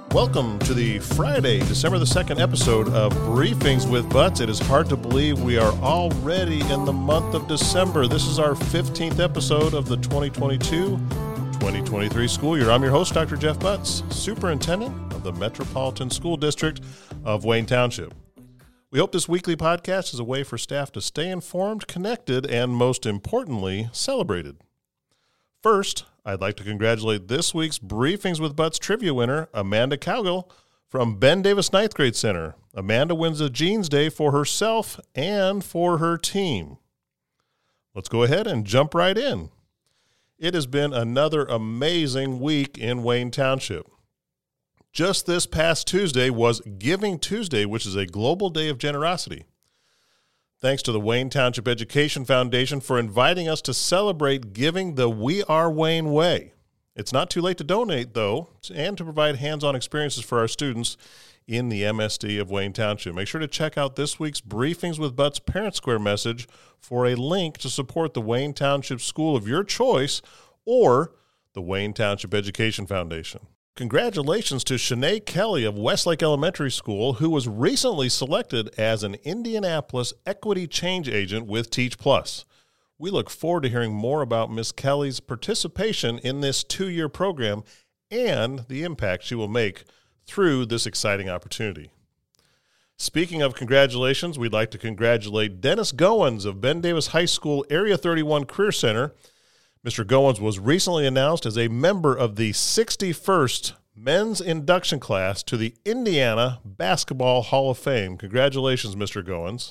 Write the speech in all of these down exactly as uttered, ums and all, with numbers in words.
Welcome to the Friday, December the second episode of Briefings with Butts. It is hard to believe we are already in the month of December. This is our fifteenth episode of the twenty twenty-two twenty twenty-three school year. I'm your host, Doctor Jeff Butts, Superintendent of the Metropolitan School District of Wayne Township. We hope this weekly podcast is a way for staff to stay informed, connected, and most importantly, celebrated. First, I'd like to congratulate this week's Briefings with Butts trivia winner, Amanda Cowgill from Ben Davis Ninth Grade Center. Amanda wins a Jeans Day for herself and for her team. Let's go ahead and jump right in. It has been another amazing week in Wayne Township. Just this past Tuesday was Giving Tuesday, which is a global day of generosity. Thanks to the Wayne Township Education Foundation for inviting us to celebrate giving the We Are Wayne way. It's not too late to donate, though, and to provide hands-on experiences for our students in the M S D of Wayne Township. Make sure to check out this week's Briefings with Butts Parent Square message for a link to support the Wayne Township school of your choice or the Wayne Township Education Foundation. Congratulations to Shanae Kelly of Westlake Elementary School, who was recently selected as an Indianapolis Equity Change Agent with Teach Plus. We look forward to hearing more about Miz Kelly's participation in this two-year program and the impact she will make through this exciting opportunity. Speaking of congratulations, we'd like to congratulate Dennis Goins of Ben Davis High School Area thirty-one Career Center. Mister Goins was recently announced as a member of the sixty-first Men's Induction Class to the Indiana Basketball Hall of Fame. Congratulations, Mister Goins.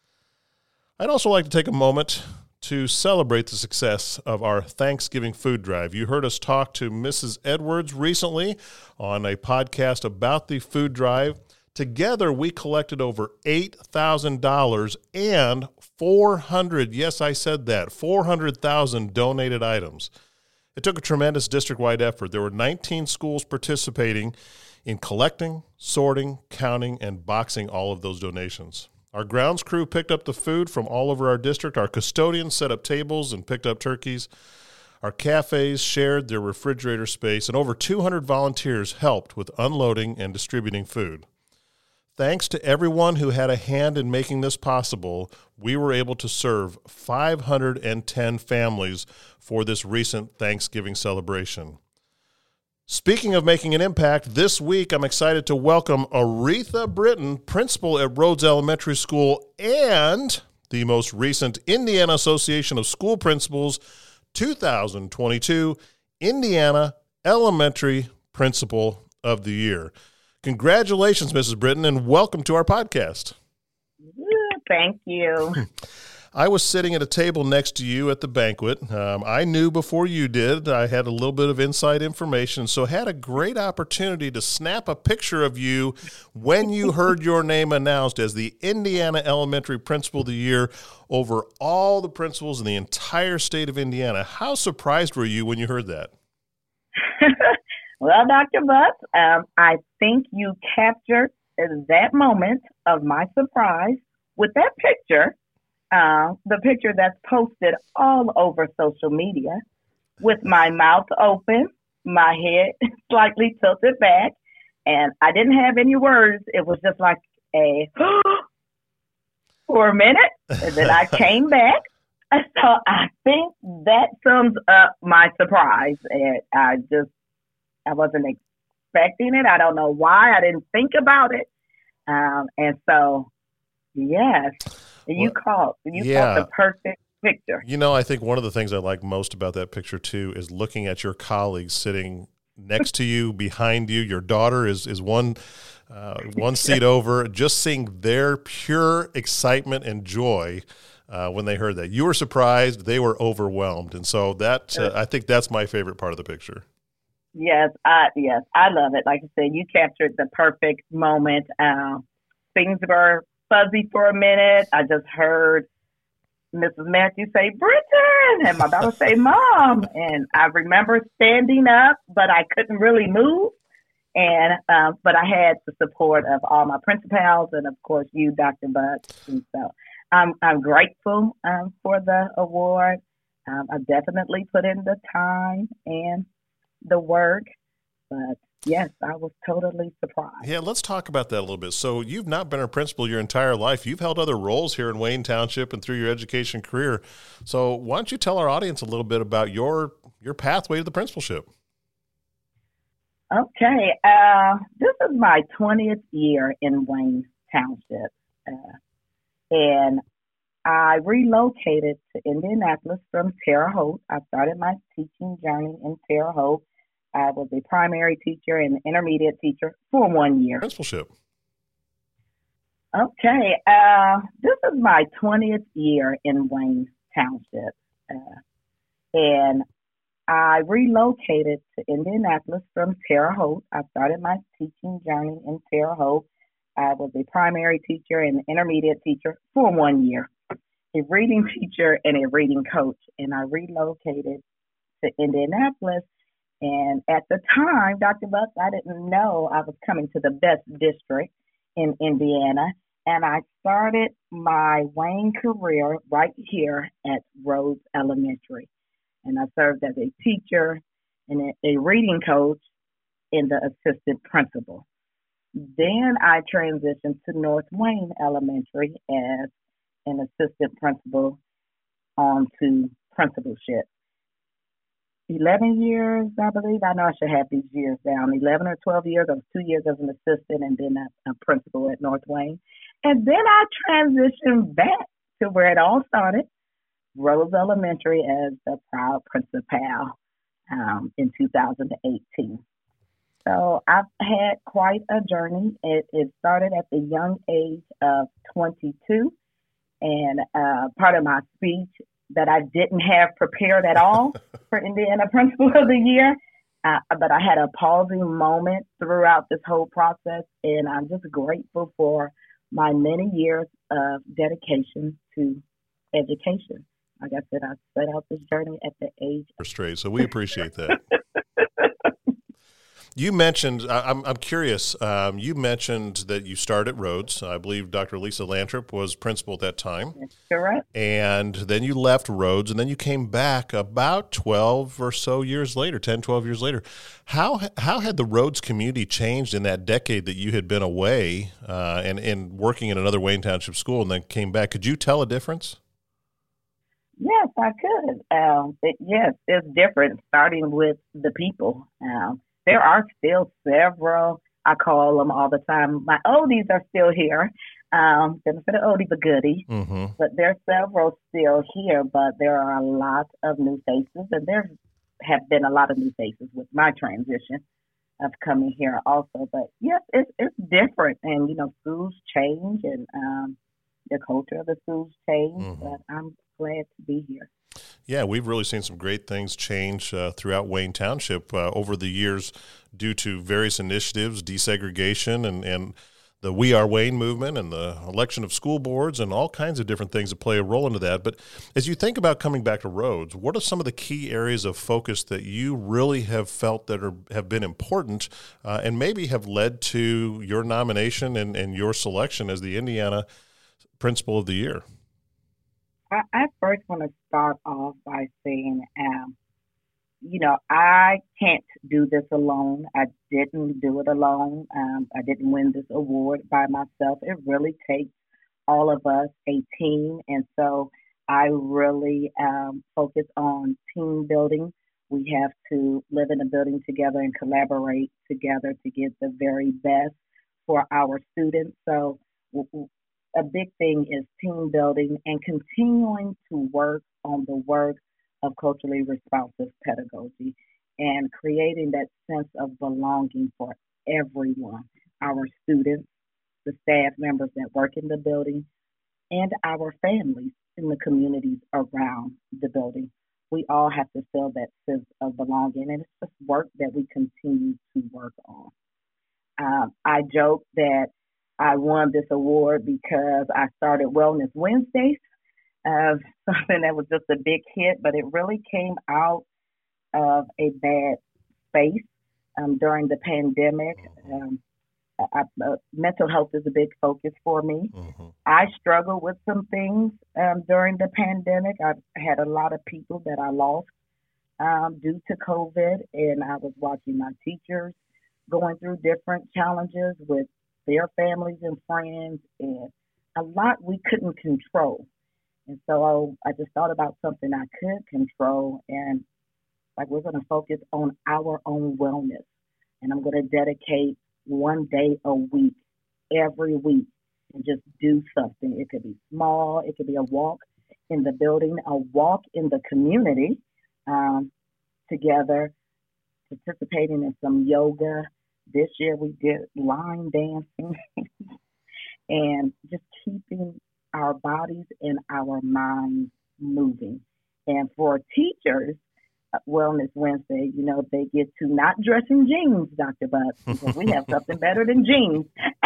I'd also like to take a moment to celebrate the success of our Thanksgiving food drive. You heard us talk to Missus Edwards recently on a podcast about the food drive. Together, we collected over eight thousand dollars and four hundred, yes, I said that, four hundred thousand donated items. It took a tremendous district-wide effort. There were nineteen schools participating in collecting, sorting, counting, and boxing all of those donations. Our grounds crew picked up the food from all over our district. Our custodians set up tables and picked up turkeys. Our cafes shared their refrigerator space, and over two hundred volunteers helped with unloading and distributing food. Thanks to everyone who had a hand in making this possible, we were able to serve five hundred ten families for this recent Thanksgiving celebration. Speaking of making an impact, this week I'm excited to welcome Aretha Britton, principal at Rhodes Elementary School and the most recent Indiana Association of School Principals two thousand twenty-two Indiana Elementary Principal of the Year. Congratulations, Missus Britton, and welcome to our podcast. Thank you. I was sitting at a table next to you at the banquet. Um, I knew before you did. I had a little bit of inside information, so had a great opportunity to snap a picture of you when you heard your name announced as the Indiana Elementary Principal of the Year over all the principals in the entire state of Indiana. How surprised were you when you heard that? Well, Doctor Butts, um, I think you captured that moment of my surprise with that picture, uh, the picture that's posted all over social media with my mouth open, my head slightly tilted back, and I didn't have any words. It was just like a for a minute, and then I came back. So I think that sums up my surprise, and I just I wasn't expecting it. I don't know why. I didn't think about it. Um, and so, yes, you well, caught you yeah. caught the perfect picture. You know, I think one of the things I like most about that picture, too, is looking at your colleagues sitting next to you, behind you. Your daughter is, is one, uh, one seat over, just seeing their pure excitement and joy uh, when they heard that. You were surprised. They were overwhelmed. And so that uh, I think that's my favorite part of the picture. Yes, I yes, I love it. Like I said, you captured the perfect moment. Uh, things were fuzzy for a minute. I just heard Missus Matthews say, "Britton," and my daughter say, "Mom." And I remember standing up, but I couldn't really move. And uh, but I had the support of all my principals and, of course, you, Doctor Butts. And so I'm I'm grateful um, for the award. Um, I definitely put in the time and the work But yes, I was totally surprised. Yeah, let's talk about that a little bit. So you've not been a principal your entire life. You've held other roles here in Wayne Township and through your education career. So why don't you tell our audience a little bit about your your pathway to the principalship? Okay, uh, this is my twentieth year in Wayne Township, uh, and I relocated to Indianapolis from Terre Haute. I started my teaching journey in Terre Haute. I was a primary teacher and intermediate teacher for one year. Principalship. Okay, uh, this is my twentieth year in Wayne Township, uh, and I relocated to Indianapolis from Terre Haute. I started my teaching journey in Terre Haute. I was a primary teacher and intermediate teacher for one year, a reading teacher and a reading coach, and I relocated to Indianapolis. And at the time, Doctor Butts, I didn't know I was coming to the best district in Indiana, and I started my Wayne career right here at Rhodes Elementary. And I served as a teacher and a reading coach and the assistant principal. Then I transitioned to North Wayne Elementary as an assistant principal on to principalship. eleven years, I believe. I know I should have these years down. eleven or twelve years. I was two years as an assistant and then a, a principal at North Wayne. And then I transitioned back to where it all started, Rhodes Elementary, as the proud principal um, in two thousand eighteen. So I've had quite a journey. It, it started at the young age of twenty-two, and uh, part of my speech that I didn't have prepared at all for Indiana Principal of the Year, uh, but I had a pausing moment throughout this whole process, and I'm just grateful for my many years of dedication to education. Like I said, I set out this journey at the age. Straight, so we appreciate that. You mentioned, I'm I'm curious, um, you mentioned that you started at Rhodes. I believe Doctor Lisa Lantrip was principal at that time. That's correct. And then you left Rhodes, and then you came back about twelve or so years later, ten, twelve years later. How how had the Rhodes community changed in that decade that you had been away uh, and, and working in another Wayne Township school and then came back? Could you tell a difference? Yes, I could. Um, it, yes, it's different starting with the people. Um, There are still several, I call them all the time, my oldies are still here. Um, for the oldie but goodie. Mm-hmm. But there are several still here, but there are a lot of new faces, and there have been a lot of new faces with my transition of coming here also. But yes, it's, it's different, and, you know, schools change, and um, the culture of the schools change, mm-hmm. but I'm glad to be here. Yeah, we've really seen some great things change uh, throughout Wayne Township uh, over the years due to various initiatives, desegregation, and, and the We Are Wayne movement and the election of school boards and all kinds of different things that play a role into that. But as you think about coming back to Rhodes, what are some of the key areas of focus that you really have felt that are, have been important uh, and maybe have led to your nomination and, and your selection as the Indiana Principal of the Year? I, I first want to start off by saying, um, you know, I can't do this alone. I didn't do it alone. Um, I didn't win this award by myself. It really takes all of us, a team. And so I really um, focus on team building. We have to live in a building together and collaborate together to get the very best for our students. So w- a big thing is team building and continuing to work on the work of culturally responsive pedagogy and creating that sense of belonging for everyone, our students, the staff members that work in the building, and our families in the communities around the building. We all have to feel that sense of belonging, and it's just work that we continue to work on. Um, I joke that I won this award because I started Wellness Wednesdays, uh, something that was just a big hit, but it really came out of a bad space um, during the pandemic. Um, I, uh, mental health is a big focus for me. Mm-hmm. I struggled with some things um, during the pandemic. I had a lot of people that I lost um, due to COVID, and I was watching my teachers going through different challenges with their families and friends, and a lot we couldn't control. And so I just thought about something I could control, and like we're going to focus on our own wellness. And I'm going to dedicate one day a week, every week, and just do something. It could be small, it could be a walk in the building, a walk in the community um, together, participating in some yoga. This year we did line dancing and just keeping our bodies and our minds moving. And for teachers, uh, Wellness Wednesday, you know, they get to not dress in jeans, Doctor Butts, because we have something better than jeans.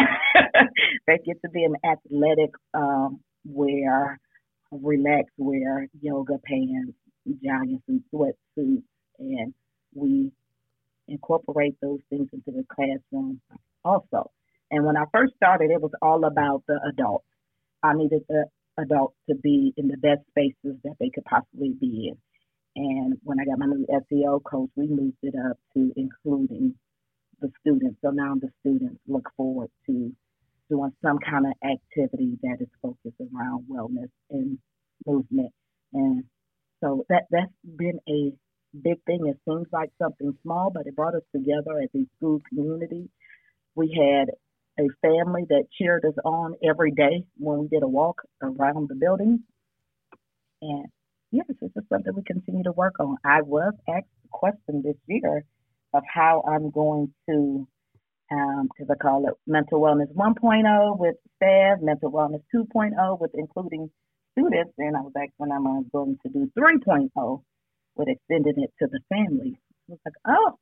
They get to be an athletic um, wear, relaxed wear, yoga pants, jogging suits, sweatsuits, and we incorporate those things into the classroom also. And when I first started, it was all about the adults. I needed the adults to be in the best spaces that they could possibly be in. And when I got my new S E O coach, we moved it up to including the students. So now the students look forward to doing some kind of activity that is focused around wellness and movement. And so that, that's been a big thing. It seems like something small, but it brought us together as a school community. We had a family that cheered us on every day when we did a walk around the building. And yes, it's just something we continue to work on. I was asked a question this year of how I'm going to, because um, I call it Mental Wellness 1.0 with staff, Mental Wellness 2.0 with including students, and I was asked when I'm uh, going to do 3.0 with extending it to the family. I was like, oh,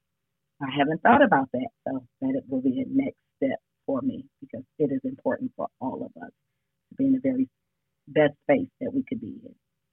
I haven't thought about that. So that it will be a next step for me because it is important for all of us to be in the very best space that we could be in.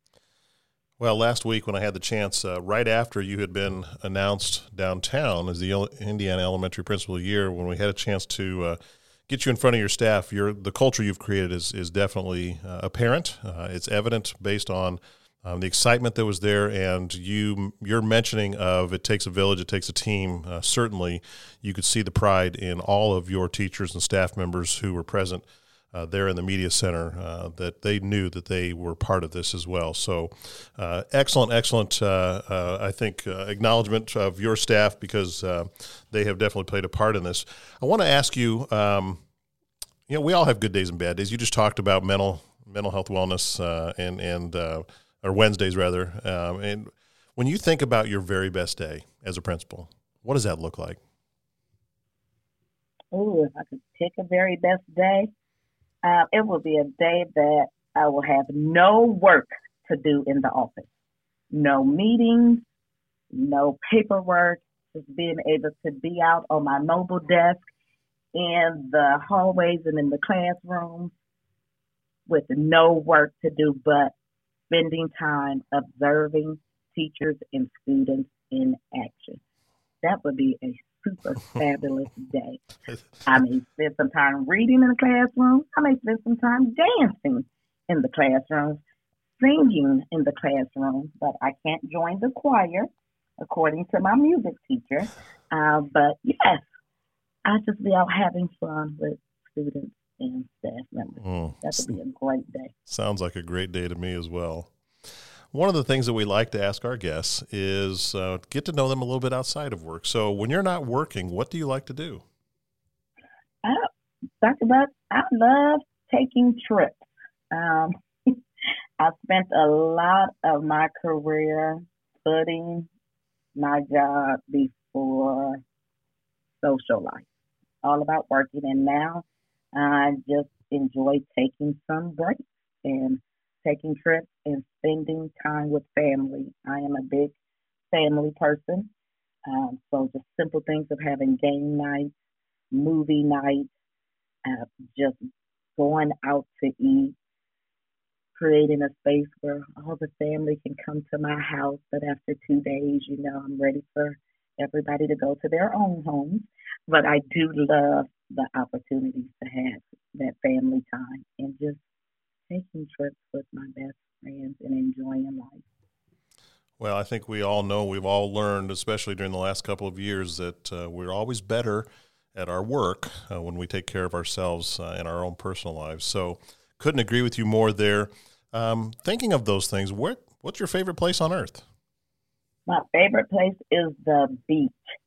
Well, last week when I had the chance, uh, right after you had been announced downtown as the Indiana Elementary Principal of the Year, when we had a chance to uh, get you in front of your staff, your the culture you've created is is definitely uh, apparent. Uh, it's evident based on um, the excitement that was there, and you your mentioning of it takes a village, it takes a team. Uh, certainly, you could see the pride in all of your teachers and staff members who were present Uh, there in the media center, uh, that they knew that they were part of this as well. So uh, excellent, excellent, uh, uh, I think, uh, acknowledgement of your staff because uh, they have definitely played a part in this. I want to ask you, um, you know, we all have good days and bad days. You just talked about mental mental health wellness uh, and, and uh, or Wednesdays rather. Um, and when you think about your very best day as a principal, what does that look like? Oh, if I could pick a very best day, Uh, it will be a day that I will have no work to do in the office. No meetings, no paperwork, just being able to be out on my mobile desk in the hallways and in the classrooms with no work to do but spending time observing teachers and students in action. That would be a super fabulous day. I may spend some time reading in the classroom. I may spend some time dancing in the classroom, singing in the classroom, but I can't join the choir, according to my music teacher. Uh, but yes, I'll just be out having fun with students and staff members. Mm. That would be a great day. Sounds like a great day to me as well. One of the things that we like to ask our guests is uh, get to know them a little bit outside of work. So when you're not working, what do you like to do? Uh, Doctor Butts, I love taking trips. Um, I spent a lot of my career putting my job before social life, all about working. And now I just enjoy taking some breaks and taking trips and spending time with family. I am a big family person. Um, so just simple things of having game nights, movie nights, uh, just going out to eat, creating a space where all the family can come to my house. But after two days, you know, I'm ready for everybody to go to their own homes. But I do love the opportunities to have that family time and just taking trips with my best friends and enjoying life. Well, I think we all know, we've all learned, especially during the last couple of years, that uh, we're always better at our work uh, when we take care of ourselves uh, in our own personal lives. So couldn't agree with you more there. Um, thinking of those things, what what's your favorite place on earth? My favorite place is the beach.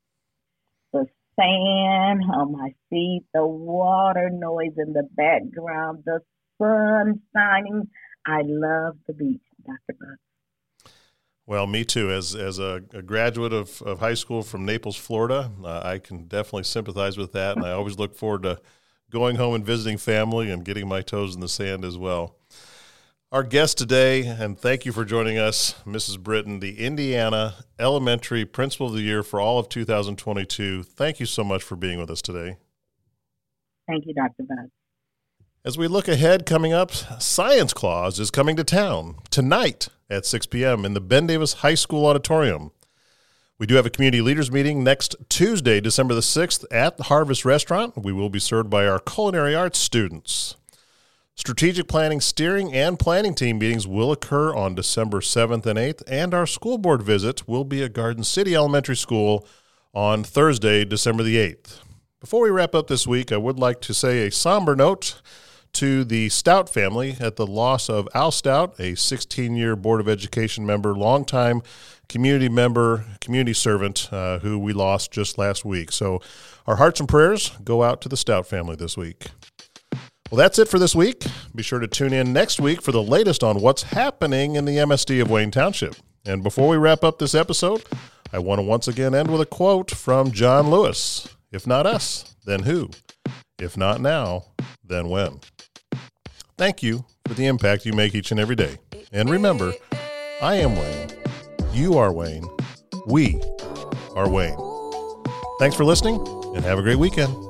The sand on my feet, the water noise in the background, the sun shining. I love the beach, Doctor Buck. Well, me too. As as a, a graduate of, of high school from Naples, Florida, uh, I can definitely sympathize with that, and I always look forward to going home and visiting family and getting my toes in the sand as well. Our guest today, and thank you for joining us, Missus Britton, the Indiana Elementary Principal of the Year for all of two thousand twenty-two. Thank you so much for being with us today. Thank you, Doctor Buck. As we look ahead, coming up, Science Claus is coming to town tonight at six p.m. in the Ben Davis High School Auditorium. We do have a community leaders meeting next Tuesday, December the sixth, at the Harvest Restaurant. We will be served by our culinary arts students. Strategic planning, steering, and planning team meetings will occur on December seventh and eighth, and our school board visit will be at Garden City Elementary School on Thursday, December the eighth. Before we wrap up this week, I would like to say a somber note to the Stout family at the loss of Al Stout, a sixteen-year Board of Education member, longtime community member, community servant, uh, who we lost just last week. So our hearts and prayers go out to the Stout family this week. Well, that's it for this week. Be sure to tune in next week for the latest on what's happening in the M S D of Wayne Township. And before we wrap up this episode, I want to once again end with a quote from John Lewis. If not us, then who? If not now, then when? Thank you for the impact you make each and every day. And remember, I am Wayne. You are Wayne. We are Wayne. Thanks for listening, and have a great weekend.